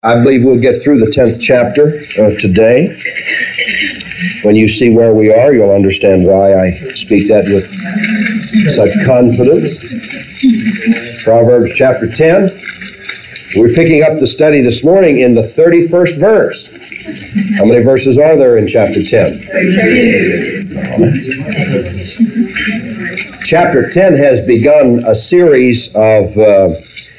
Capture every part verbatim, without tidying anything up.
I believe we'll get through the tenth chapter uh, today. When you see where we are, you'll understand why I speak that with such confidence. Proverbs chapter ten. We're picking up the study this morning in the thirty-first verse. How many verses are there in chapter ten? Chapter ten has begun a series of uh,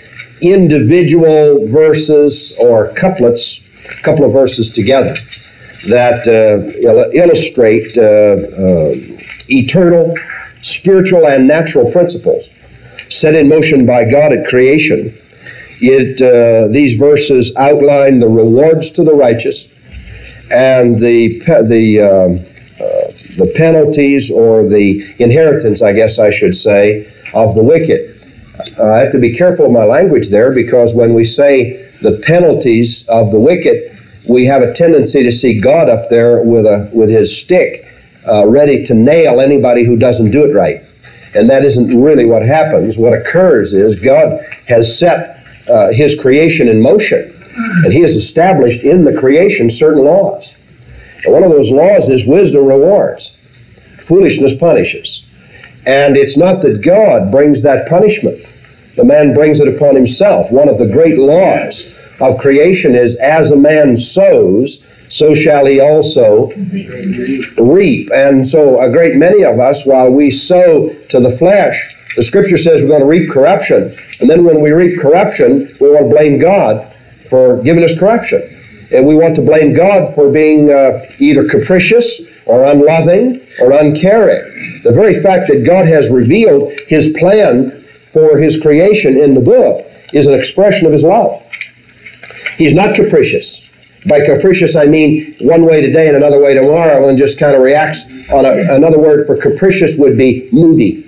individual verses or couplets, a couple of verses together that uh, il- illustrate uh, uh, eternal, spiritual, and natural principles set in motion by God at creation. It uh, these verses outline the rewards to the righteous and the pe- the um, uh, the penalties or the inheritance, I guess I should say, of the wicked. Uh, I have to be careful of my language there, because when we say the penalties of the wicked, we have a tendency to see God up there with a with his stick, uh, ready to nail anybody who doesn't do it right. And that isn't really what happens. What occurs is God has set uh, his creation in motion, and he has established in the creation certain laws. And one of those laws is wisdom rewards, foolishness punishes. And it's not that God brings that punishment. The man brings it upon himself. One of the great laws of creation is, as a man sows, so shall he also reap. And so a great many of us, while we sow to the flesh, the Scripture says we're going to reap corruption. And then when we reap corruption, we want to blame God for giving us corruption. And we want to blame God for being uh, either capricious or unloving or uncaring. The very fact that God has revealed his plan for his creation in the book is an expression of his love. He's not capricious. By capricious, I mean one way today and another way tomorrow, and just kind of reacts on a, another word for capricious would be moody.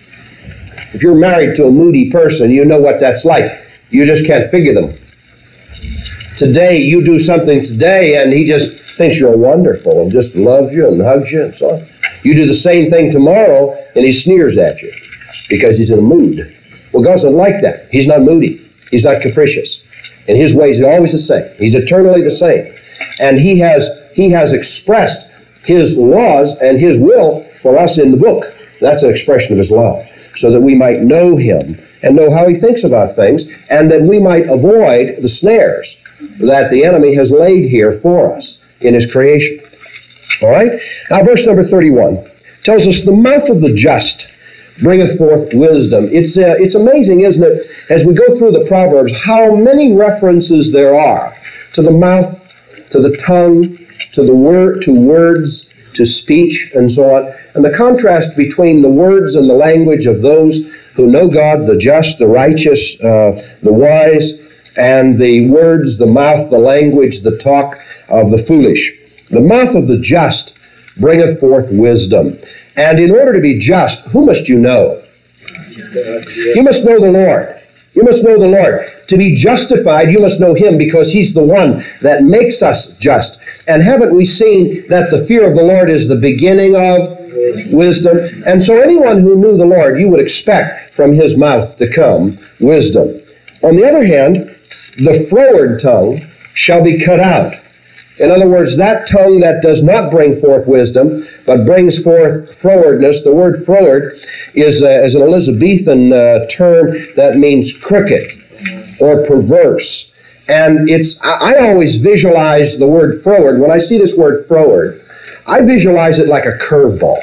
If you're married to a moody person, you know what that's like. You just can't figure them. Today, you do something today, and he just thinks you're wonderful and just loves you and hugs you and so on. You do the same thing tomorrow, and he sneers at you because he's in a mood. Well, God's not like that. He's not moody. He's not capricious. And his ways are always the same. He's eternally the same. And he has he has expressed his laws and his will for us in the book. That's an expression of his love, so that we might know him and know how he thinks about things, and that we might avoid the snares that the enemy has laid here for us in his creation. All right? Now, verse number thirty-one tells us, the mouth of the just bringeth forth wisdom. It's uh, it's amazing, isn't it, as we go through the Proverbs, how many references there are to the mouth, to the tongue, to the word, to words, to speech, and so on. And the contrast between the words and the language of those who know God, the just, the righteous, uh, the wise, and the words, the mouth, the language, the talk of the foolish. The mouth of the just bringeth forth wisdom. And in order to be just, who must you know? You must know the Lord. You must know the Lord. To be justified, you must know him, because he's the one that makes us just. And haven't we seen that the fear of the Lord is the beginning of wisdom? And so anyone who knew the Lord, you would expect from his mouth to come wisdom. On the other hand, the froward tongue shall be cut out. In other words, that tongue that does not bring forth wisdom, but brings forth frowardness. The word froward is, uh, is an Elizabethan uh, term that means crooked or perverse. And it's I, I always visualize the word froward. When I see this word froward, I visualize it like a curveball.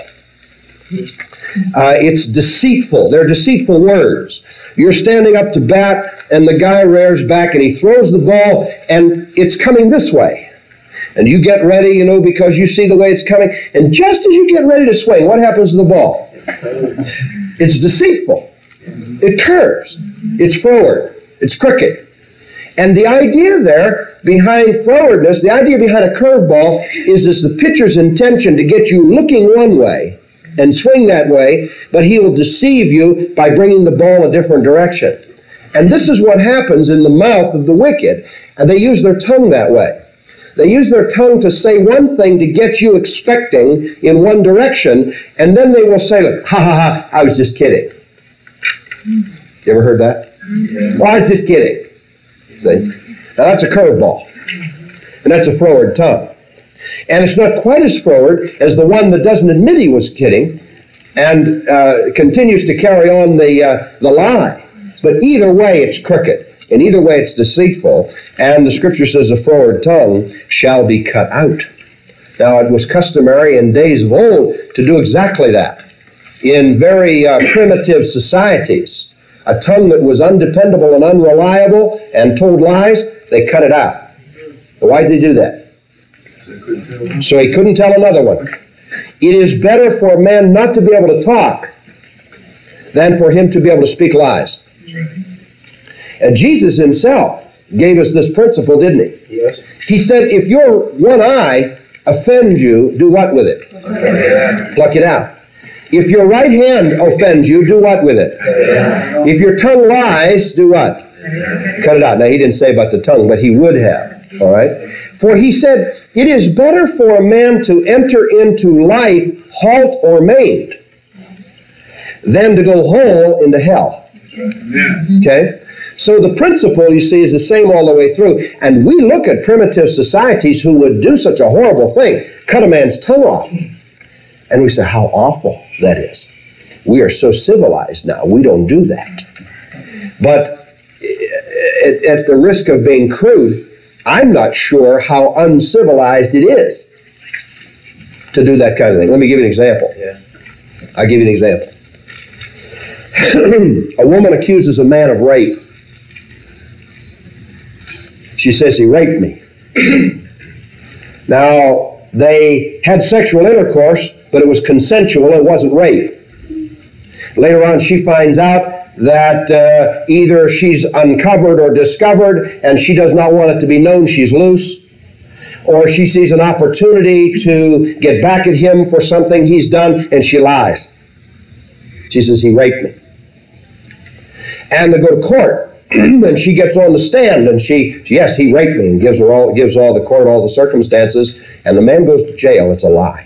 Uh, it's deceitful. They're deceitful words. You're standing up to bat, and the guy rears back, and he throws the ball, and it's coming this way. And you get ready, you know, because you see the way it's coming. And just as you get ready to swing, what happens to the ball? It's deceitful. It curves. It's froward. It's crooked. And the idea there behind frowardness, the idea behind a curveball, is this the pitcher's intention to get you looking one way and swing that way, but he will deceive you by bringing the ball a different direction. And this is what happens in the mouth of the wicked. And they use their tongue that way. They use their tongue to say one thing to get you expecting in one direction, and then they will say, like, ha ha ha, I was just kidding. You ever heard that? Yeah. Well, I was just kidding. See? Now that's a curveball, and that's a froward tongue. And it's not quite as froward as the one that doesn't admit he was kidding and uh, continues to carry on the, uh, the lie. But either way, it's crooked, and either way, it's deceitful, and the Scripture says a froward tongue shall be cut out. Now, it was customary in days of old to do exactly that. In very uh, primitive societies, a tongue that was undependable and unreliable and told lies, they cut it out. Why did they do that? So he couldn't tell another one. It is better for a man not to be able to talk than for him to be able to speak lies. And Jesus himself gave us this principle, didn't he? Yes. He said, if your one eye offends you, do what with it? Yeah. Pluck it out. If your right hand offends you, do what with it? Yeah. If your tongue lies, do what? Yeah. Cut it out. Now, he didn't say about the tongue, but he would have. All right? For he said, it is better for a man to enter into life halt or maimed than to go whole into hell. Okay? So the principle, you see, is the same all the way through. And we look at primitive societies who would do such a horrible thing, cut a man's tongue off. And we say, how awful that is. We are so civilized now, we don't do that. But at, at the risk of being crude, I'm not sure how uncivilized it is to do that kind of thing. Let me give you an example. Yeah. I'll give you an example. A woman accuses a man of rape. She says he raped me. Now, they had sexual intercourse, but it was consensual, it wasn't rape. Later on, she finds out that uh, either she's uncovered or discovered, and she does not want it to be known she's loose, or she sees an opportunity to get back at him for something he's done, and she lies. She says, he raped me. And they go to court, and she gets on the stand, and she, yes, he raped me, and gives her all, gives all the court all the circumstances, and the man goes to jail. It's a lie.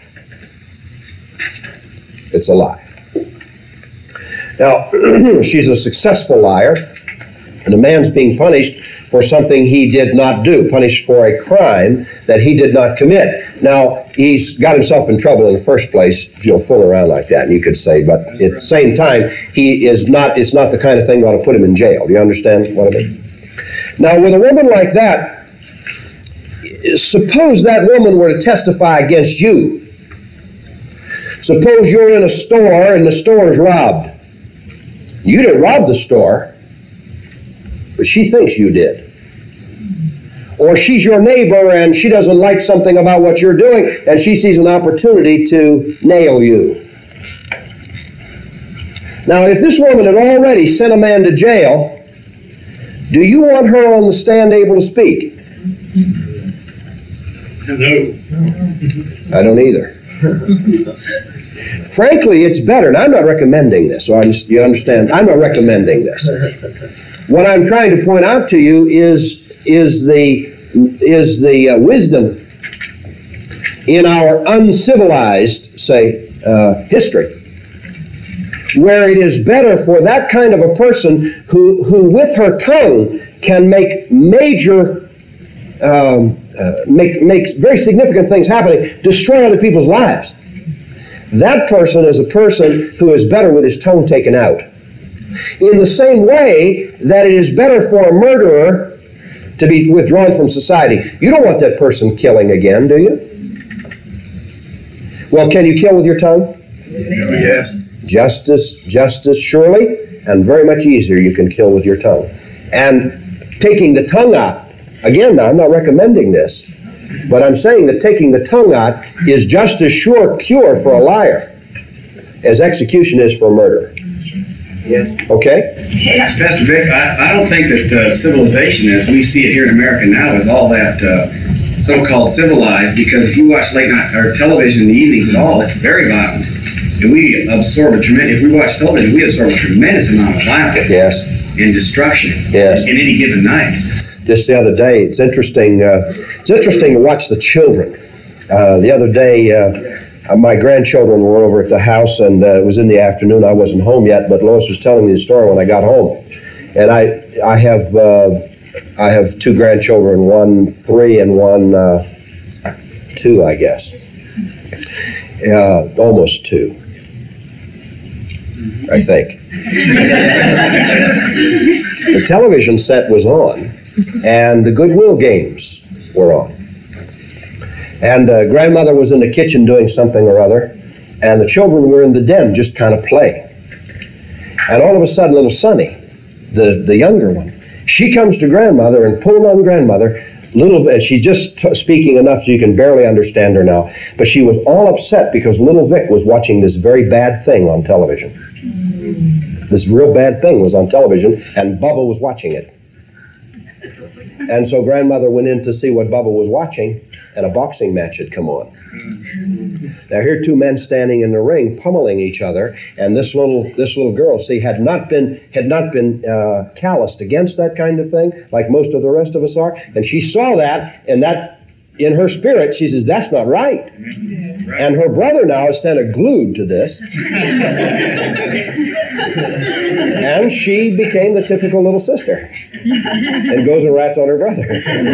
It's a lie. Now, she's a successful liar, and the man's being punished for something he did not do, punished for a crime that he did not commit. Now, he's got himself in trouble in the first place if you'll fool around like that, and you could say, but at the same time, he is not, it's not the kind of thing that ought to put him in jail. Do you understand what I mean? Now, with a woman like that, suppose that woman were to testify against you. Suppose you're in a store and the store is robbed. You didn't rob the store, but she thinks you did. Or she's your neighbor and she doesn't like something about what you're doing and she sees an opportunity to nail you. Now, if this woman had already sent a man to jail, do you want her on the stand able to speak? No. I don't either. Frankly, it's better, and I'm not recommending this, so you understand, I'm not recommending this. What I'm trying to point out to you is, is the, is the uh, wisdom in our uncivilized, say, uh, history, where it is better for that kind of a person who, who with her tongue can make major, um, uh, make, makes very significant things happening, destroy other people's lives. That person is a person who is better with his tongue taken out. In the same way that it is better for a murderer to be withdrawn from society. You don't want that person killing again, do you? Well, can you kill with your tongue? Yes. Just as, just as surely and very much easier you can kill with your tongue. And taking the tongue out, again, now, I'm not recommending this, but I'm saying that taking the tongue out is just as sure cure for a liar as execution is for a murder. Yes. Okay? Pastor Vic, I, I don't think that uh, civilization as we see it here in America now is all that uh, so-called civilized, because if you watch late night or television in the evenings at all, it's very violent. And we absorb a tremendous, if we watch television, we absorb a tremendous amount of violence. Yes. And destruction. Yes. In any given night. Just the other day, it's interesting. Uh, it's interesting to watch the children. Uh, the other day, uh, my grandchildren were over at the house, and uh, it was in the afternoon. I wasn't home yet, but Lois was telling me the story when I got home. And I, I have uh, I have two grandchildren, one three and one uh, two, I guess. Uh, almost two, I think. The television set was on, and the Goodwill games were on. And uh, grandmother was in the kitchen doing something or other, and the children were in the den just kind of playing. And all of a sudden, little Sonny, the, the younger one, she comes to grandmother and pulling on grandmother, little, and she's just t- speaking enough so you can barely understand her now, but she was all upset because little Vic was watching this very bad thing on television. This real bad thing was on television, and Bubba was watching it. And so grandmother went in to see what Bubba was watching, and a boxing match had come on. Now here are two men standing in the ring pummeling each other, and this little this little girl, see, had not been had not been uh, calloused against that kind of thing like most of the rest of us are, and she saw that, and that in her spirit she says, that's not right. And her brother now is kind of glued to this. And she became the typical little sister and goes and rats on her brother.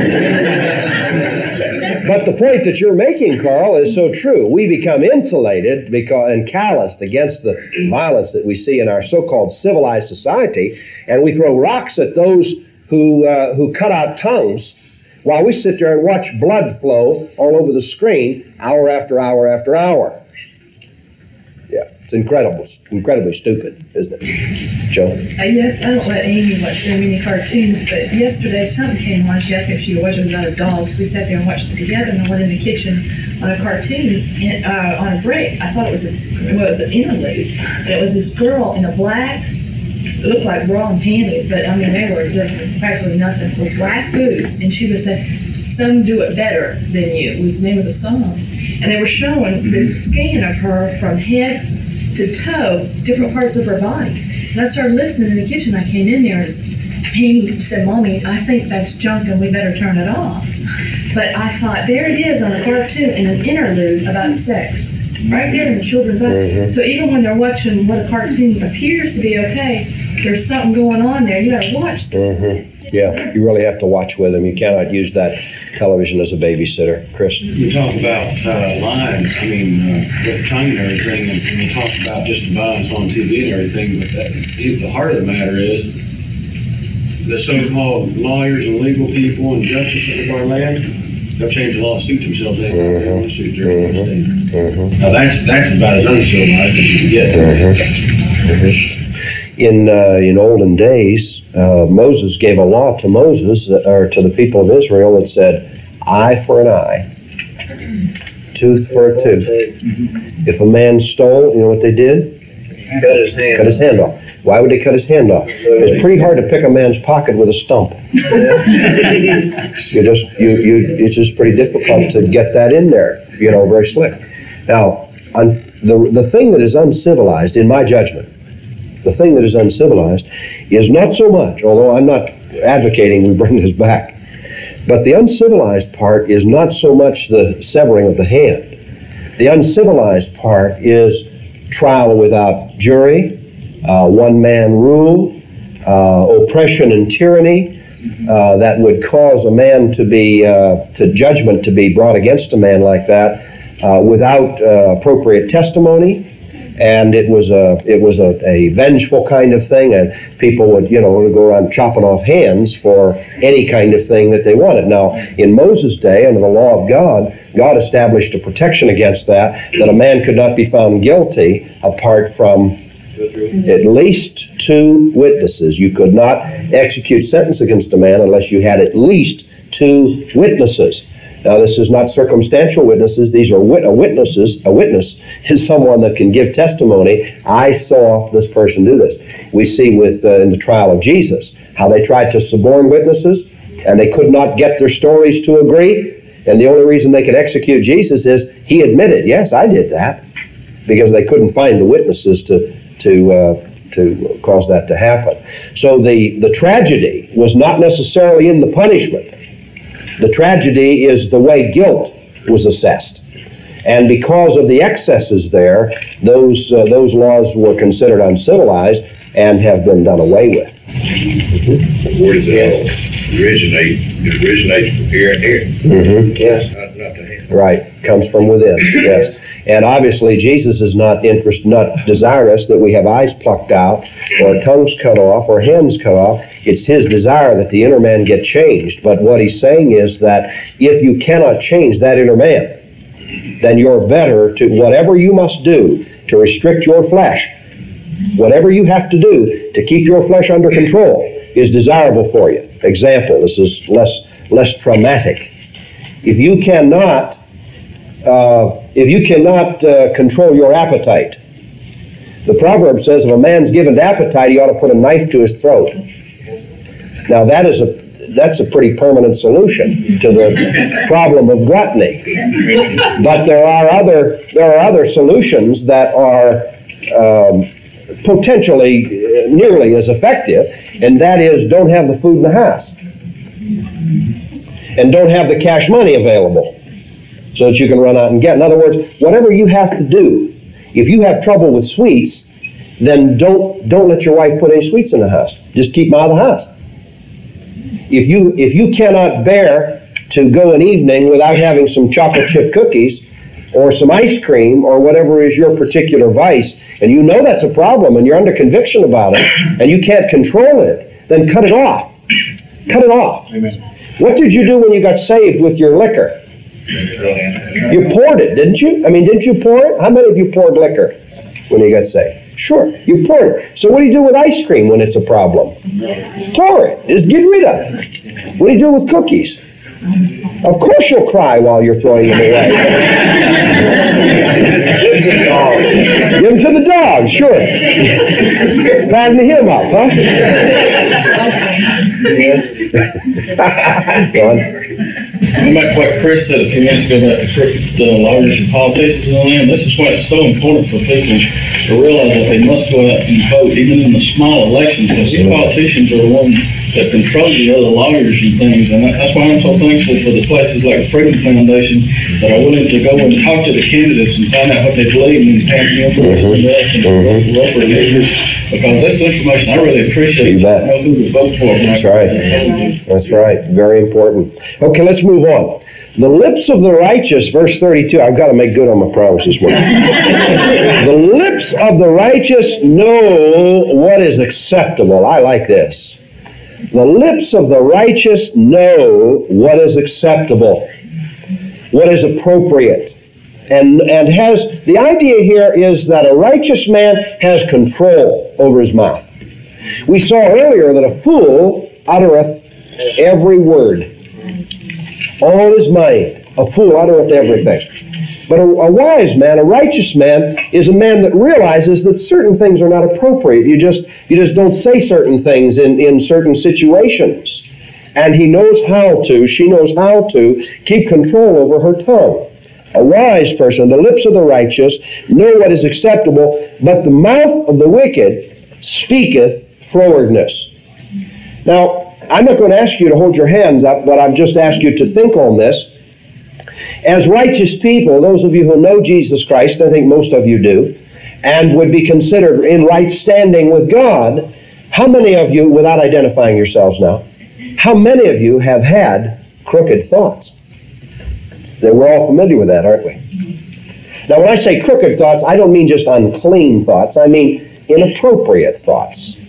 But the point that you're making, Carl, is so true. We become insulated because, and calloused against the violence that we see in our so-called civilized society, and we throw rocks at those who, uh, who cut out tongues while we sit there and watch blood flow all over the screen hour after hour after hour. Yeah, it's incredible, incredibly stupid, isn't it, Joe? Uh, yes, I don't let Amy watch very many cartoons, but yesterday something came on. She asked me if she would watch it without a dog, so we sat there and watched it together, and I went in the kitchen on a cartoon and, uh, on a break. I thought it was a, well, it was an interlude, and it was this girl in a black, it looked like bra and panties, but I mean, they were just practically nothing, with black boobs, and she was saying, "Some do it better than you," was the name of the song. And they were showing this scan of her from head to toe, different parts of her body. And I started listening in the kitchen. I came in there, and he said, "Mommy, I think that's junk and we better turn it off." But I thought, there it is on a cartoon in an interlude about sex, right there in the children's eyes. Mm-hmm. So even when they're watching what a cartoon appears to be okay, there's something going on there. You got to watch them. Mm-hmm. Yeah, you really have to watch with them. You cannot use that television as a babysitter. Chris? You talk about uh, lines, I mean, uh, with the tongue and everything, and, and you talk about just the violence on T V and everything, but that, the heart of the matter is the so-called lawyers and legal people and justices of our land, they'll change the law to suit themselves. They mm-hmm. want to suit their own state. Mm-hmm. Now that's, that's about as uncivilized as you can get. Mm-hmm. Mm-hmm. In uh, in olden days, uh, Moses gave a law to Moses, uh, or to the people of Israel, that said, eye for an eye, tooth for a tooth. If a man stole, you know what they did? Cut his hand. Cut his hand off. Why would they cut his hand off? It's pretty hard to pick a man's pocket with a stump. you just you you it's just pretty difficult to get that in there. You know, very slick. Now, un, the the thing that is uncivilized, in my judgment. The thing that is uncivilized is not so much, although I'm not advocating we bring this back, but the uncivilized part is not so much the severing of the hand. The uncivilized part is trial without jury, uh, one-man rule, uh, oppression and tyranny uh, that would cause a man to be, uh, to judgment to be brought against a man like that uh, without uh, appropriate testimony. And it was a it was a, a vengeful kind of thing, and people would, you know, go around chopping off hands for any kind of thing that they wanted. Now, in Moses' day, under the law of God, God established a protection against that, that a man could not be found guilty apart from at least two witnesses. You could not execute sentence against a man unless you had at least two witnesses. Now, this is not circumstantial witnesses. These are wit- a witnesses. A witness is someone that can give testimony. I saw this person do this. We see with uh, in the trial of Jesus how they tried to suborn witnesses, and they could not get their stories to agree. And the only reason they could execute Jesus is he admitted, yes, I did that, because they couldn't find the witnesses to to uh, to cause that to happen. So the the tragedy was not necessarily in the punishment. The tragedy is the way guilt was assessed. And because of the excesses there, those uh, those laws were considered uncivilized and have been done away with. Mm-hmm. Where does it originate, it originates from here and here. Mm-hmm. Yes. Not, not the hand. Right. Comes from within. Yes. And obviously, Jesus is not interest, not desirous that we have eyes plucked out, or tongues cut off, or hands cut off. It's His desire that the inner man get changed. But what He's saying is that if you cannot change that inner man, then you're better to, whatever you must do to restrict your flesh, whatever you have to do to keep your flesh under control is desirable for you. Example, this is less, less traumatic. If you cannot Uh, if you cannot uh, control your appetite, the proverb says if a man's given to appetite, he ought to put a knife to his throat. Now that is a that's a pretty permanent solution to the problem of gluttony. But there are other there are other solutions that are um, potentially nearly as effective, and that is don't have the food in the house, and don't have the cash money available, so that you can run out and get. In other words, whatever you have to do, if you have trouble with sweets, then don't don't let your wife put any sweets in the house. Just keep them out of the house. If you if you cannot bear to go an evening without having some chocolate chip cookies or some ice cream or whatever is your particular vice, and you know that's a problem and you're under conviction about it and you can't control it, then cut it off. Cut it off. Amen. What did you do when you got saved with your liquor? You poured it, didn't you? I mean, didn't you pour it? How many of you poured liquor when you got saved? Sure, you poured it. So what do you do with ice cream when it's a problem? Pour it. Just get rid of it. What do you do with cookies? Of course you'll cry while you're throwing them away. Give them to the dog, sure. Fatten him up, huh? Go on. Going back to what Chris said a few minutes ago about the crooked uh, lawyers and politicians in the land, this is why it's so important for people to realize that they must go out and vote, even in the small elections, because these politicians are the ones that control the other lawyers and things. And that's why I'm so thankful for the places like the Freedom Foundation that are willing to go and talk to the candidates and find out what they believe and pass the information to us and mm-hmm. local leaders. Because this information I really appreciate. You bet. I know who to vote for. That's right. That's right. Very important. Okay, let's move on. The lips of the righteous, verse thirty-two. I've got to make good on my promise this morning. The lips of the righteous know what is acceptable. I like this. The lips of the righteous know what is acceptable, what is appropriate. And, and has, the idea here is that a righteous man has control over his mouth. We saw earlier that a fool uttereth every word. All his mind. A fool uttereth everything. But a, a wise man, a righteous man, is a man that realizes that certain things are not appropriate. You just you just don't say certain things in, in certain situations. And he knows how to, she knows how to keep control over her tongue. A wise person, the lips of the righteous know what is acceptable, but the mouth of the wicked speaketh frowardness. Now, I'm not going to ask you to hold your hands up, but I've just asked you to think on this. As righteous people, those of you who know Jesus Christ, I think most of you do, and would be considered in right standing with God, how many of you, without identifying yourselves now, how many of you have had crooked thoughts? That we're all familiar with that, aren't we? Now, when I say crooked thoughts, I don't mean just unclean thoughts. I mean inappropriate thoughts.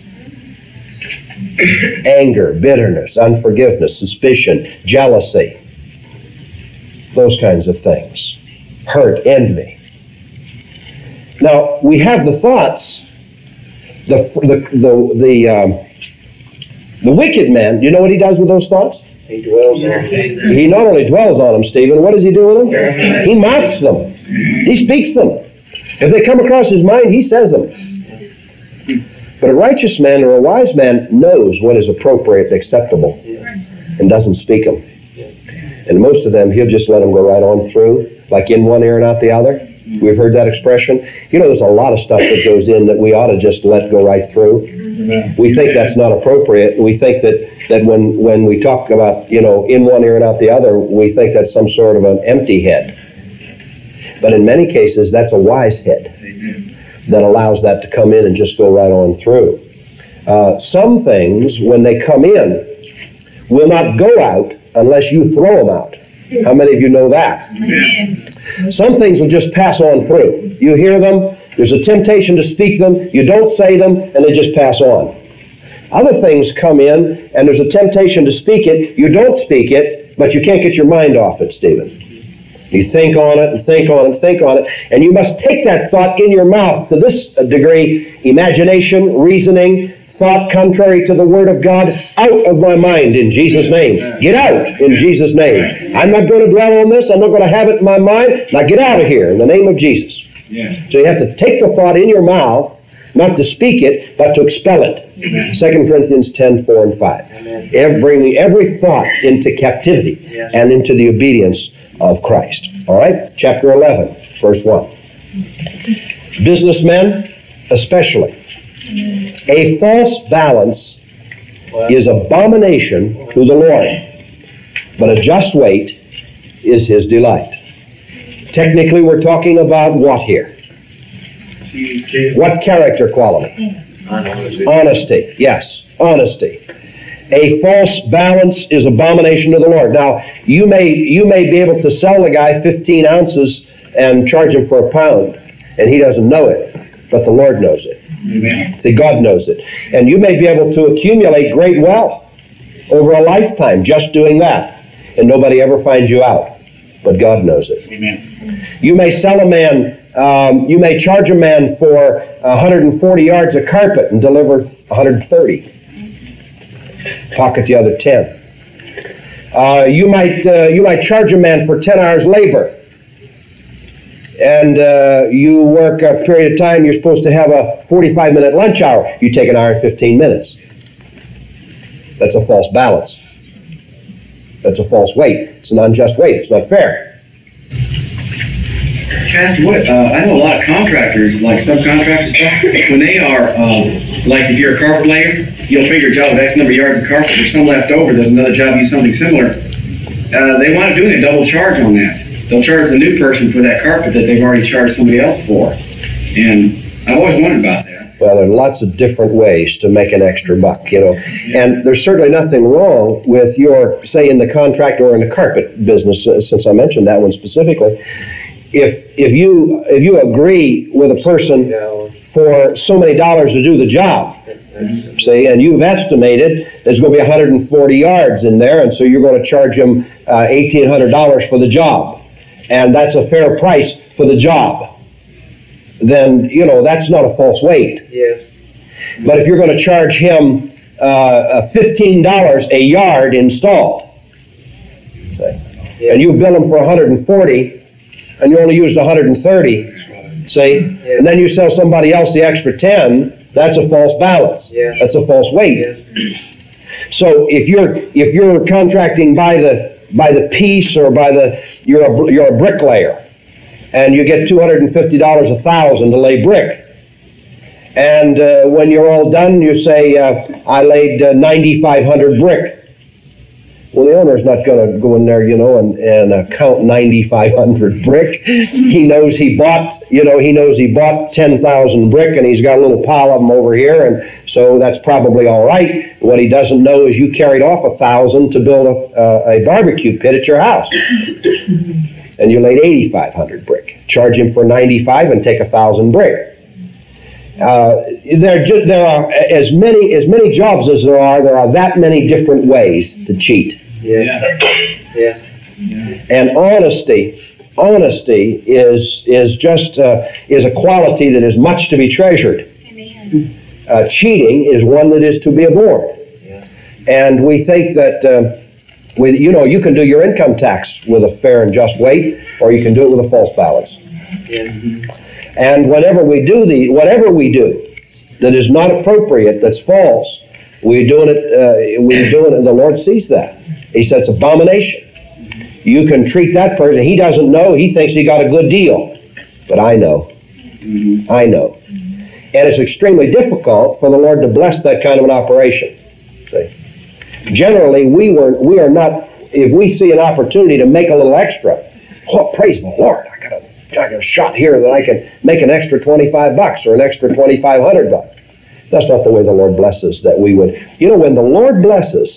Anger, bitterness, unforgiveness, suspicion, jealousy. Those kinds of things. Hurt, envy. Now, we have the thoughts. The, the, the, the, um, the wicked man, you know what he does with those thoughts? He dwells on them. He not only dwells on them, Stephen, what does he do with them? He mouths them. He speaks them. If they come across his mind, he says them. But a righteous man or a wise man knows what is appropriate and acceptable and doesn't speak them. And most of them, he'll just let them go right on through, like in one ear and out the other. We've heard that expression. You know, there's a lot of stuff that goes in that we ought to just let go right through. We think that's not appropriate. We think that, that when, when we talk about, you know, in one ear and out the other, we think that's some sort of an empty head. But in many cases, that's a wise head that allows that to come in and just go right on through. Uh, some things, when they come in, will not go out unless you throw them out. How many of you know that? Some things will just pass on through. You hear them, there's a temptation to speak them, you don't say them, and they just pass on. Other things come in, and there's a temptation to speak it, you don't speak it, but you can't get your mind off it, Stephen. You think on it, and think on it, and think on it, and you must take that thought in your mouth to this degree, imagination, reasoning, thought contrary to the Word of God, out of my mind in Jesus' name. Get out in Jesus' name. I'm not going to dwell on this. I'm not going to have it in my mind. Now get out of here in the name of Jesus. Yeah. So you have to take the thought in your mouth, not to speak it, but to expel it. Amen. Second Corinthians ten, four and five. Every, bringing every thought into captivity and into the obedience of Christ. All right? Chapter eleven, verse one. Businessmen, especially. A false balance is abomination to the Lord, but a just weight is His delight. Technically, we're talking about what here? What character quality? Honesty. Honesty, yes, honesty. A false balance is abomination to the Lord. Now, you may you may be able to sell the guy fifteen ounces and charge him for a pound, and he doesn't know it, but the Lord knows it. Amen. See, God knows it. And you may be able to accumulate great wealth over a lifetime just doing that, and nobody ever finds you out, but God knows it. Amen. You may sell a man, um, you may charge a man for one hundred forty yards of carpet and deliver one hundred thirty. Pocket the other ten. Uh, you might uh, you might charge a man for ten hours labor, and uh, you work a period of time, you're supposed to have a forty-five minute lunch hour. You take an hour and fifteen minutes. That's a false balance. That's a false weight. It's an unjust weight. It's not fair. Pastor, what, uh, I know a lot of contractors, like subcontractors, stuff, when they are, um, like if you're a carpet layer, you'll figure a job of X number of yards of carpet, there's some left over, there's another job, you something similar. Uh, they want to do a double charge on that. They'll charge the new person for that carpet that they've already charged somebody else for. And I've always wondered about that. Well, there are lots of different ways to make an extra buck, you know. And there's certainly nothing wrong with your, say, in the contract or in the carpet business, uh, since I mentioned that one specifically. If if you if you agree with a person for so many dollars to do the job, see, and you've estimated there's going to be one hundred forty yards in there, and so you're going to charge them uh, eighteen hundred dollars for the job, and that's a fair price for the job, then, you know, that's not a false weight. Yes. But if you're going to charge him uh, fifteen dollars a yard installed, see, Yeah. and you bill him for one hundred forty, and you only used one hundred thirty, see, Yeah. and then you sell somebody else the extra ten, that's a false balance. Yeah. That's a false weight. Yes. So if you're if you're contracting by the by the piece or by the you're a you're a bricklayer, and you get two hundred fifty dollars a thousand to lay brick, and uh, when you're all done, you say uh, I laid uh, ninety-five hundred brick. Well, the owner's not going to go in there, you know, and, and uh, count ninety-five hundred brick. He knows he bought, you know, he knows he bought ten thousand brick, and he's got a little pile of them over here, and so that's probably all right. What he doesn't know is you carried off a thousand to build a, uh, a barbecue pit at your house, and you laid eighty-five hundred brick. Charge him for ninety-five and take a thousand brick. Uh, there, ju- there are as many as many jobs as there are. There are that many different ways to cheat. Yeah. Yeah. And honesty, honesty is is just uh, is a quality that is much to be treasured. Uh, cheating is one that is to be abhorred. Yeah. And we think that uh, with you know you can do your income tax with a fair and just weight, or you can do it with a false balance. Yeah. And whenever we do the whatever we do that is not appropriate, that's false, we're doing it. Uh, we're doing it, and the Lord sees that. He says it's abomination. You can treat that person. He doesn't know. He thinks he got a good deal, but I know. I know. And it's extremely difficult for the Lord to bless that kind of an operation. See? Generally, we were we are not. If we see an opportunity to make a little extra, oh, praise the Lord! I got a I got a shot here that I can make an extra twenty-five bucks or an extra twenty-five hundred bucks. That's not the way the Lord blesses. That we would, you know, when the Lord blesses,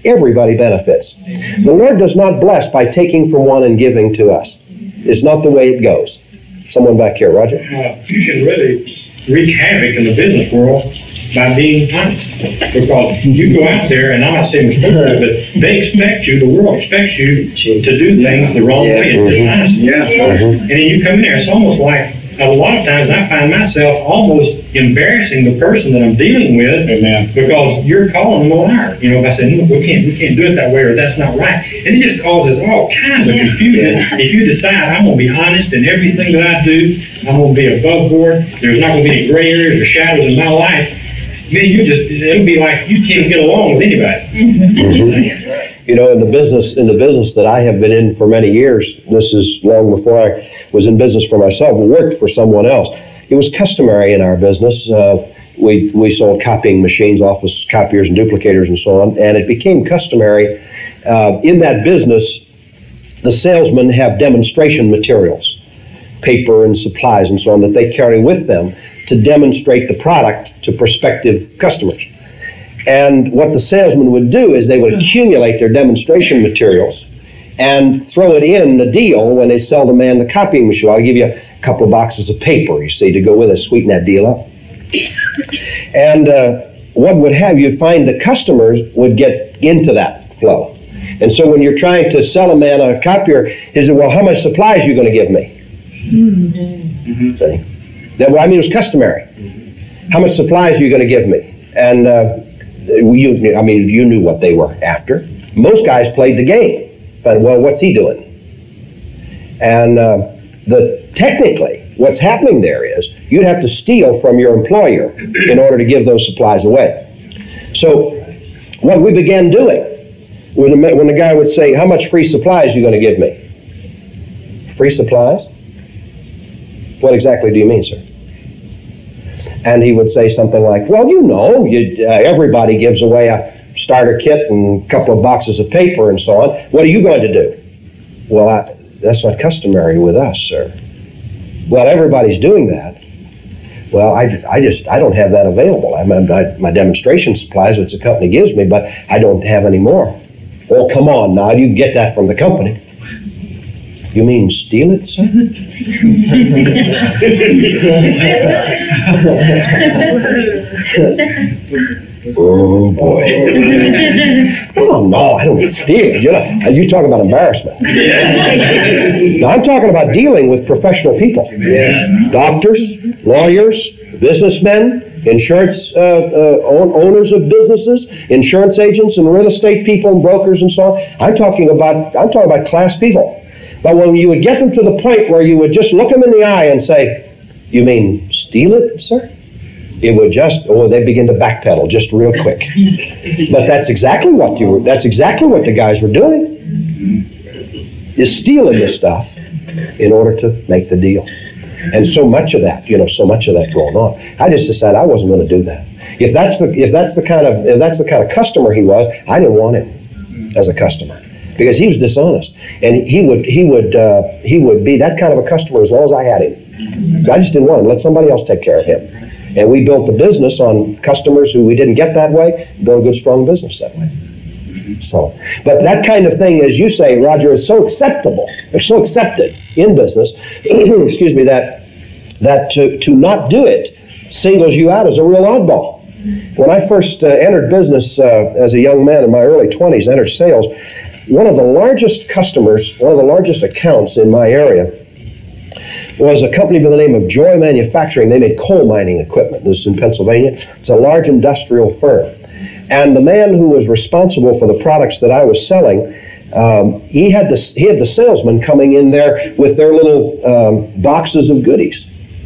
Everybody benefits. The Lord does not bless by taking from one and giving to us. It's not the way it goes. Someone back here, Roger. Uh, you can really wreak havoc in the business world by being honest. Because you go out there, and I'm not saying it's good, but they expect you, the world expects you to do things the wrong way and dishonest. Yeah. And then you come in there, it's almost like, a lot of times I find myself almost embarrassing the person that I'm dealing with. Amen. Because you're calling them a liar. You know, if I say, no, we can't, we can't do it that way, or that's not right. And it just causes all kinds of confusion. If you decide I'm going to be honest in everything that I do, I'm going to be above board, there's not going to be any gray areas or shadows in my life, then you just, it'll be like you can't get along with anybody. Mm-hmm. You know, in the business, in the business that I have been in for many years, this is long before I was in business for myself, but worked for someone else. It was customary in our business. Uh, we, we sold copying machines, office copiers and duplicators and so on, and it became customary uh, in that business, the salesmen have demonstration materials, paper and supplies and so on, that they carry with them to demonstrate the product to prospective customers. And what the salesman would do is they would accumulate their demonstration materials and throw it in the deal when they sell the man the copying machine. I'll give you a couple of boxes of paper, you see, to go with it, sweeten that deal up. And uh, what would have, you'd find the customers would get into that flow. And so when you're trying to sell a man a copier, he said, well, how much supplies are you going to give me? Mm-hmm. See? That, well, I mean, it was customary. How much supplies are you going to give me? And uh, you, I mean, you knew what they were after. Most guys played the game. Found, well, what's he doing? And uh, the technically, what's happening there is you'd have to steal from your employer in order to give those supplies away. So what we began doing, when the, when the guy would say, how much free supplies are you going to give me? Free supplies? What exactly do you mean, sir? And he would say something like, well, you know, you, uh, everybody gives away a starter kit and a couple of boxes of paper and so on. What are you going to do? Well, I, that's not customary with us, sir. Well, everybody's doing that. Well, I, I just, I don't have that available. I, my, my demonstration supplies, which the company gives me, but I don't have any more. Oh, come on now, you can get that from the company. You mean steal it, sir? Oh, boy. Oh, no, I don't mean steal it. You know, you talk about embarrassment. Now, I'm talking about dealing with professional people. Doctors, lawyers, businessmen, insurance uh, uh, own, owners of businesses, insurance agents and real estate people and brokers and so on. I'm talking about, I'm talking about class people. But when you would get them to the point where you would just look them in the eye and say, you mean steal it, sir? It would just, oh, they begin to backpedal just real quick. But that's exactly what you were, that's exactly what the guys were doing, is stealing this stuff in order to make the deal. And so much of that, you know, so much of that going on. I just decided I wasn't going to do that. If that's the, if that's the kind of, if that's the kind of customer he was, I didn't want him as a customer. Because he was dishonest, and he would he would uh, he would be that kind of a customer as long as I had him. So I just didn't want him. Let somebody else take care of him. And we built the business on customers who we didn't get that way. Built a good, strong business that way. So, but that kind of thing, as you say, Roger, is so acceptable. It's so accepted in business. excuse me. That that to to not do it singles you out as a real oddball. When I first uh, entered business uh, as a young man in my early twenties, entered sales. One of the largest customers, one of the largest accounts in my area was a company by the name of Joy Manufacturing. They made coal mining equipment. This is in Pennsylvania. It's a large industrial firm. And the man who was responsible for the products that I was selling, um, he had the, he had the salesmen coming in there with their little um, boxes of goodies.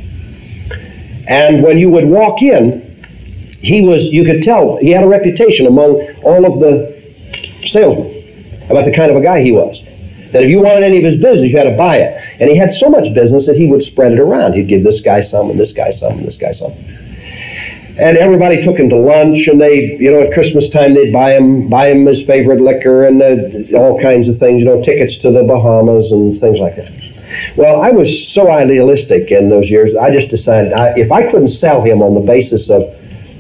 And when you would walk in, he was, you could tell, he had a reputation among all of the salesmen about the kind of a guy he was. That if you wanted any of his business, you had to buy it. And he had so much business that he would spread it around. He'd give this guy some, and this guy some, and this guy some. And everybody took him to lunch, and they, you know, at Christmas time, they'd buy him, buy him his favorite liquor and uh, all kinds of things, you know, tickets to the Bahamas and things like that. Well, I was so idealistic in those years, I just decided I, if I couldn't sell him on the basis of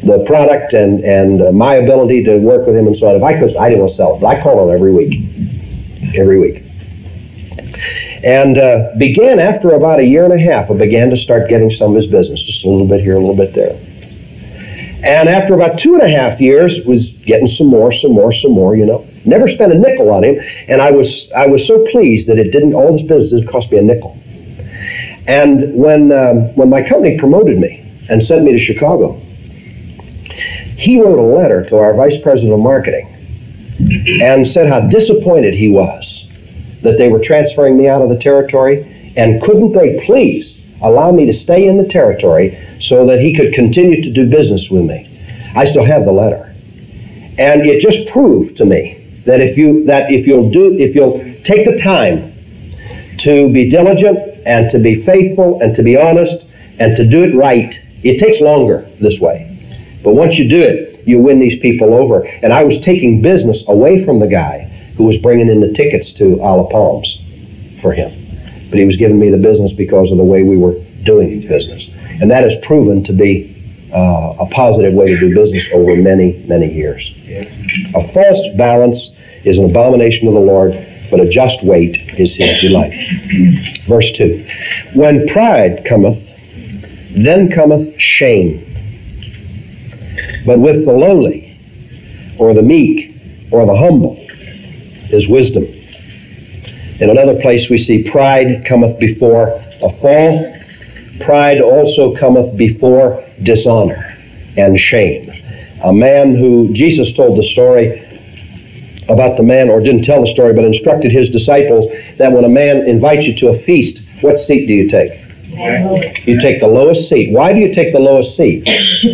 the product and, and uh, my ability to work with him and so on. If I could, I didn't want to sell it, but I called on him every week. Every week. And uh, began after about a year and a half, I began to start getting some of his business, just a little bit here, a little bit there. And after about two and a half years, was getting some more, some more, some more, you know. Never spent a nickel on him, and I was I was so pleased that it didn't, all this business didn't cost me a nickel. And when um, when my company promoted me and sent me to Chicago, he wrote a letter to our vice president of marketing and said how disappointed he was that they were transferring me out of the territory, and couldn't they please allow me to stay in the territory so that he could continue to do business with me. I still have the letter. And it just proved to me that if you that if you'll do if you'll take the time to be diligent and to be faithful and to be honest and to do it right, it takes longer this way. But once you do it, you win these people over. And I was taking business away from the guy who was bringing in the tickets to Isle of Palms for him. But he was giving me the business because of the way we were doing business. And that has proven to be uh, a positive way to do business over many, many years. A false balance is an abomination to the Lord, but a just weight is his delight. Verse two, when pride cometh, then cometh shame. But with the lowly, or the meek, or the humble, is wisdom. In another place we see pride cometh before a fall. Pride also cometh before dishonor and shame. A man who, Jesus told the story about the man, or didn't tell the story, but instructed his disciples that when a man invites you to a feast, what seat do you take? You take the lowest seat. Why do you take the lowest seat?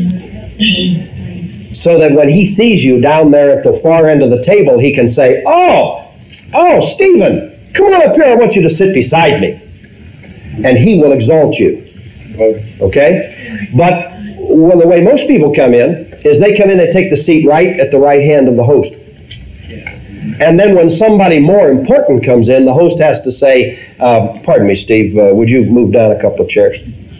So that when he sees you down there at the far end of the table, he can say, oh, oh, Stephen, come on up here, I want you to sit beside me. And he will exalt you. Okay? But well, the way most people come in is they come in and take the seat right at the right hand of the host. And then when somebody more important comes in, the host has to say, uh, pardon me, Steve, uh, would you move down a couple of chairs?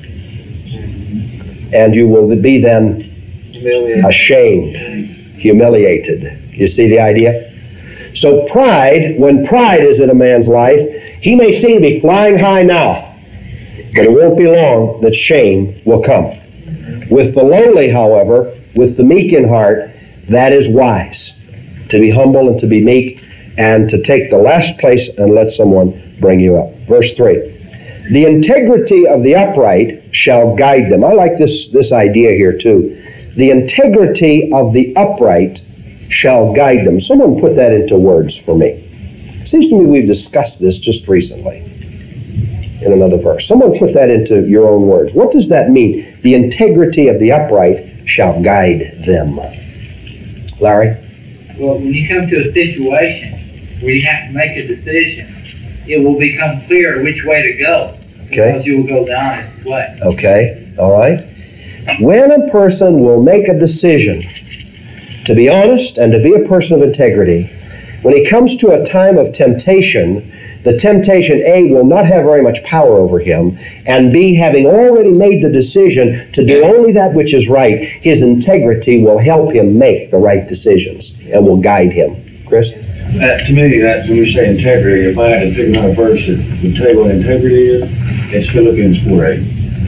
And you will be then ashamed, humiliated. You see the idea? So pride, when pride is in a man's life, he may seem to be flying high now, but it won't be long that shame will come. With the lowly, however, with the meek in heart, that is wise, to be humble and to be meek and to take the last place and let someone bring you up. Verse three, the integrity of the upright shall guide them. I like this, this idea here too. The integrity of the upright shall guide them. Someone put that into words for me. It seems to me we've discussed this just recently in another verse. Someone put that into your own words. What does that mean? The integrity of the upright shall guide them. Larry? Well, when you come to a situation where you have to make a decision, it will become clear which way to go. Okay. Because you will go the honest way. Okay, all right. When a person will make a decision to be honest and to be a person of integrity, when he comes to a time of temptation, the temptation, A, will not have very much power over him, and B, having already made the decision to do only that which is right, his integrity will help him make the right decisions and will guide him. Chris? That, to me, that when you say integrity, if I had to pick another verse that would tell you what integrity is, it's Philippians four eight.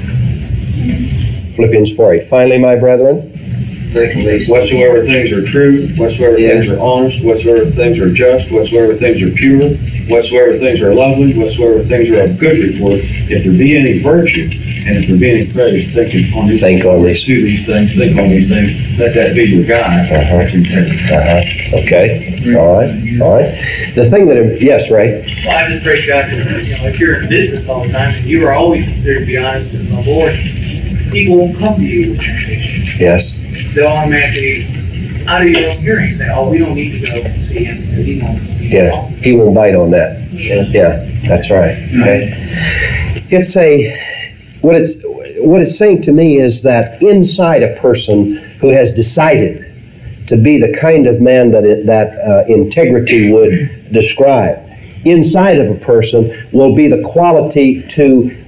Philippians four eight. Finally, my brethren, whatsoever things are true, whatsoever Yeah. things are honest, whatsoever things are just, whatsoever things are pure, whatsoever things are lovely, whatsoever things are of good report, if there be any virtue, and if there be any praise, think on these Think things, on these. do these things, think on these things, let that be your guide. Uh-huh. That's integrity. Uh-huh. Okay, all right, all right. The thing that, yes, Ray? Well, I just pray God, that, you know, if you're in business all the time and you are always considered to be honest with the Lord, people won't come to you with temptation. Yes. They'll automatically, out of your own hearing, say, oh, we don't need to go see him, because he won't. Yeah, he won't bite on that. Yeah, that's right. Okay. It's a, what it's, what it's saying to me is that inside a person who has decided to be the kind of man that it, that uh, integrity would describe, inside of a person will be the quality to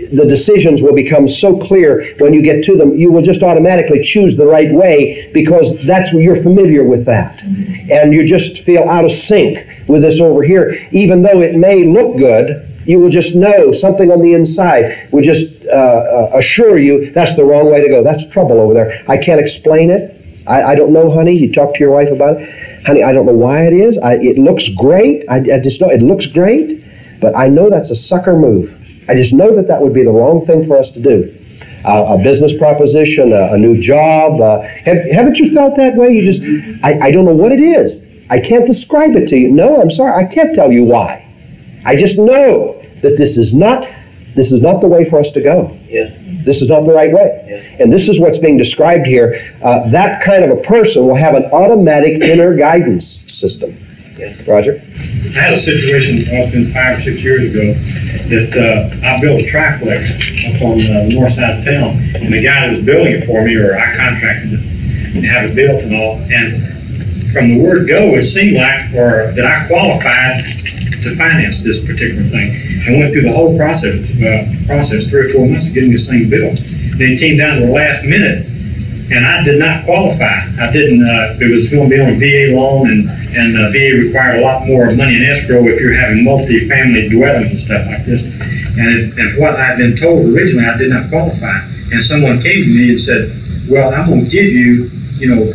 the decisions will become so clear when you get to them. You will just automatically choose the right way because that's what you're familiar with that. And you just feel out of sync with this over here. Even though it may look good, you will just know something on the inside will just uh, uh, assure you that's the wrong way to go. That's trouble over there. I can't explain it. I, I don't know, honey. You talk to your wife about it. Honey, I don't know why it is. I, it looks great. I, I just know it looks great, but I know that's a sucker move. I just know that that would be the wrong thing for us to do. Uh, a business proposition, a, a new job. Uh, have, haven't you felt that way? You just, I, I don't know what it is. I can't describe it to you. No, I'm sorry. I can't tell you why. I just know that this is not, this is not the way for us to go. Yeah. This is not the right way. Yeah. And this is what's being described here. Uh, that kind of a person will have an automatic inner guidance system. Yeah. Roger? I had a situation, uh, been five or six years ago, that uh, I built a triplex up on the north side of town, and the guy that was building it for me, or I contracted it, and have it built and all, and from the word go, it seemed like, or that I qualified to finance this particular thing. I went through the whole process, uh, process three or four months of getting this thing built. Then it came down to the last minute, and I did not qualify. I didn't, uh, it was going to be on a V A loan, and, and uh, V A required a lot more money in escrow if you're having multi-family dwellings and stuff like this. And, it, and what I'd been told originally, I did not qualify. And someone came to me and said, well, I'm going to give you, you know,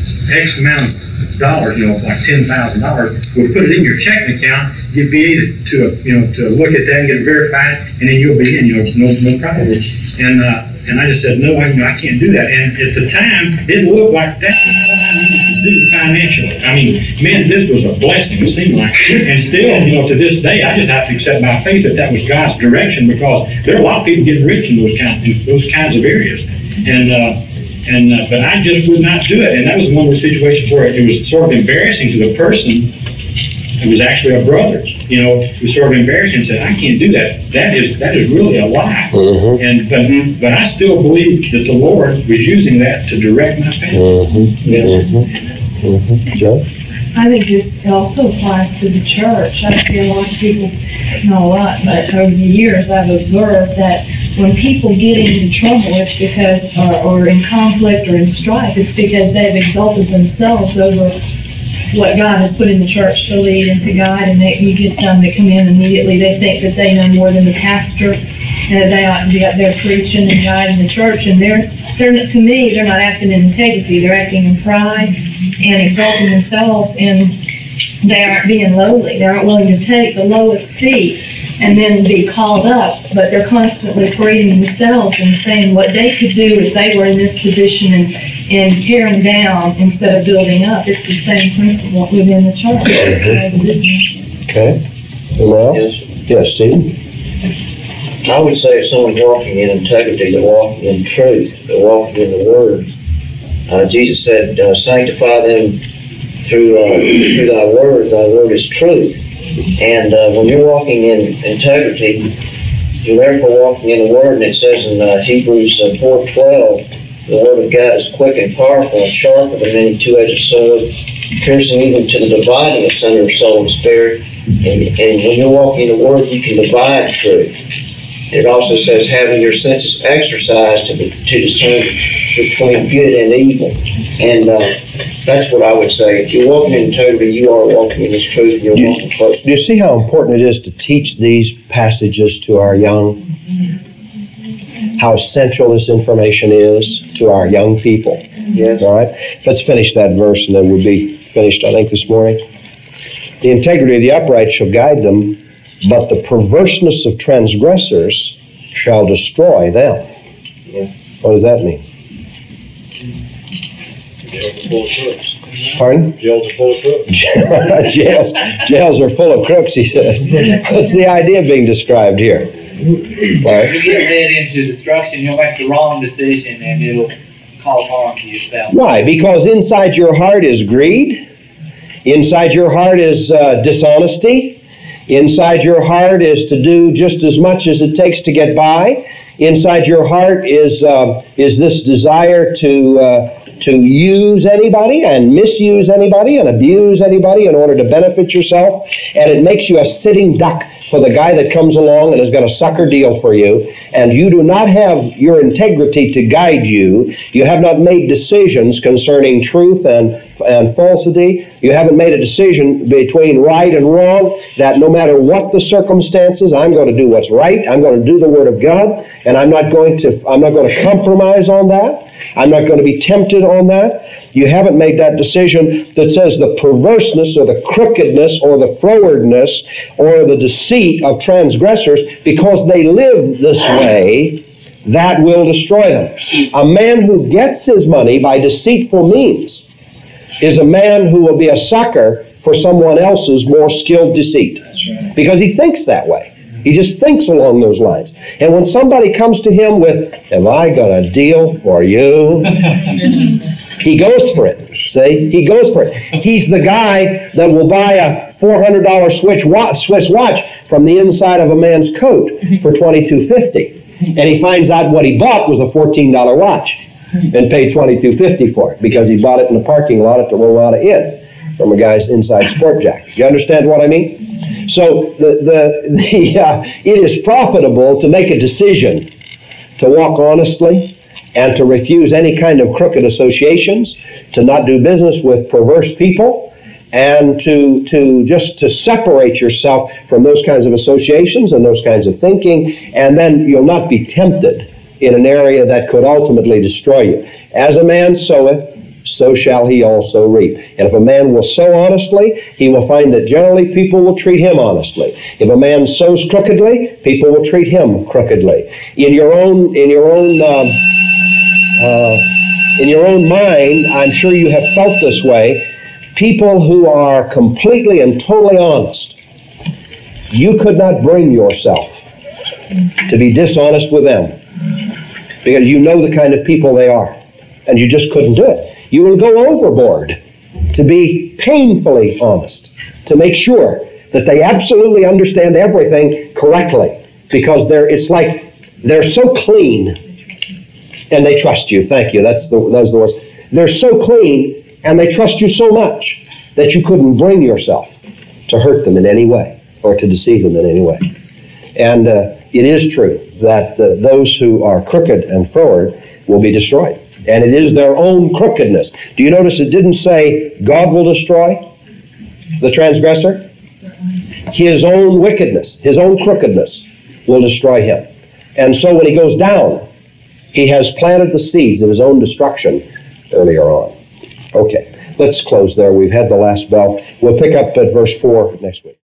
X amount of dollars, you know, like ten thousand dollars. We'll put it in your checking account, get V A to, to, you know, to look at that and get it verified, and then you'll be in, you know, no, no problem. And, uh, and I just said, no, I, I can't do that. And at the time, it looked like that was what I needed to do financially. I mean, man, this was a blessing, it seemed like. And still, you know, to this day, I just have to accept by faith that that was God's direction, because there are a lot of people getting rich in those kinds, in those kinds of areas. And, uh, and uh, but I just would not do it. And that was one of the situations where it was sort of embarrassing to the person. It was actually a brother's, you know, it was sort of embarrassing, and said, I can't do that. That is that is really a lie. Mm-hmm. And but, but I still believe that the Lord was using that to direct my family. Mm-hmm. Yeah. Mm-hmm. Mm-hmm. Joe? I think this also applies to the church. I see a lot of people, not a lot, but over the years I've observed that when people get into trouble, it's because, or, or in conflict or in strife, it's because they've exalted themselves over what God has put in the church to lead and to guide. And they, you get some that come in immediately, they think that they know more than the pastor, and that they ought to be up there preaching and guiding the church. And they're, they're to me, they're not acting in integrity. They're acting in pride and exalting themselves, and they aren't being lowly. They aren't willing to take the lowest seat and then be called up, but they're constantly parading themselves and saying what they could do if they were in this position, and, and tearing down instead of building up. It's the same principle within the church. Okay. Anyone else? Yes. Yes, Steve? I would say if someone's walking in integrity, they're walking in truth, they're walking in the Word. Uh, Jesus said, uh, sanctify them through, uh, through thy Word. Thy Word is truth. And uh, when you're walking in integrity, you're therefore walking in the Word. And it says in uh, Hebrews uh, four twelve, the Word of God is quick and powerful and sharper than any two-edged sword, piercing even to the dividing asunder of soul and spirit. And, and when you're walking in the Word, you can divide truth. It also says having your senses exercised to, to discern between good and evil. And uh, that's what I would say. If you're walking in integrity, you are walking in this truth, and you're Do you, walking close. do you see how important it is to teach these passages to our young? How essential this information is to our young people? Yes. All right? Let's finish that verse, and then we'll be finished, I think, this morning. The integrity of the upright shall guide them, but the perverseness of transgressors shall destroy them. Yeah. What does that mean? Jails are full of crooks. Pardon? Jails are full of crooks. jails, jails are full of crooks, he says. What's the idea being described here? Larry? You get led into destruction, you'll make the wrong decision, and it'll cause harm to yourself. Why? Because inside your heart is greed. Inside your heart is uh, dishonesty. Inside your heart is to do just as much as it takes to get by. Inside your heart is uh, is this desire to uh, to use anybody and misuse anybody and abuse anybody in order to benefit yourself, and it makes you a sitting duck for the guy that comes along and has got a sucker deal for you, and you do not have your integrity to guide you. You have not made decisions concerning truth and, and falsity. You haven't made a decision between right and wrong, that no matter what the circumstances, I'm going to do what's right. I'm going to do the Word of God, and I'm not going to, I'm not going to compromise on that. I'm not going to be tempted on that. You haven't made that decision that says the perverseness or the crookedness or the frowardness or the deceit of transgressors, because they live this way, that will destroy them. A man who gets his money by deceitful means is a man who will be a sucker for someone else's more skilled deceit, because he thinks that way. He just thinks along those lines. And when somebody comes to him with, have I got a deal for you? He goes for it. See? He goes for it. He's the guy that will buy a four hundred dollars Swiss watch from the inside of a man's coat for twenty-two fifty. And he finds out what he bought was a fourteen dollar watch and paid twenty-two fifty for it because he bought it in the parking lot at the Ramada Inn from a guy's inside sport jacket. You understand what I mean? So the, the, the, uh, it is profitable to make a decision to walk honestly and to refuse any kind of crooked associations, to not do business with perverse people, and to, to just to separate yourself from those kinds of associations and those kinds of thinking, and then you'll not be tempted in an area that could ultimately destroy you. As a man soweth, so shall he also reap. And if a man will sow honestly, he will find that generally people will treat him honestly. If a man sows crookedly, people will treat him crookedly. In your own, in your own, uh, uh, in your own mind, I'm sure you have felt this way. People who are completely and totally honest, you could not bring yourself to be dishonest with them, because you know the kind of people they are, and you just couldn't do it. You will go overboard to be painfully honest, to make sure that they absolutely understand everything correctly, because they're, it's like they're so clean and they trust you. Thank you. That's the, those are the words. They're so clean and they trust you so much that you couldn't bring yourself to hurt them in any way or to deceive them in any way. And uh, it is true that uh, those who are crooked and froward will be destroyed. And it is their own crookedness. Do you notice it didn't say God will destroy the transgressor? His own wickedness, his own crookedness will destroy him. And so when he goes down, he has planted the seeds of his own destruction earlier on. Okay, let's close there. We've had the last bell. We'll pick up at verse four next week.